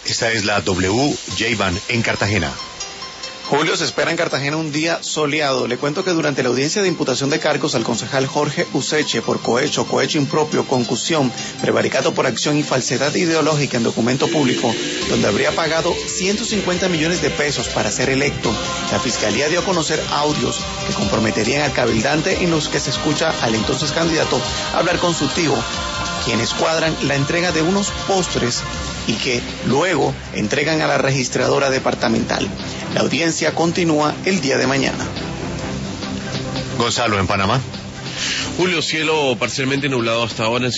Esta es la WJBAN en Cartagena. Julio, se espera en Cartagena un día soleado. Le cuento que durante la audiencia de imputación de cargos al concejal Jorge Useche por cohecho impropio, concusión, prevaricato por acción y falsedad ideológica en documento público, donde habría pagado 150 millones de pesos para ser electo, la Fiscalía dio a conocer audios que comprometerían al cabildante en los que se escucha al entonces candidato hablar con su tío, quienes cuadran la entrega de unos postres y que luego entregan a la registradora departamental. La audiencia continúa el día de mañana. Gonzalo, en Panamá. Julio, cielo parcialmente nublado hasta ahora en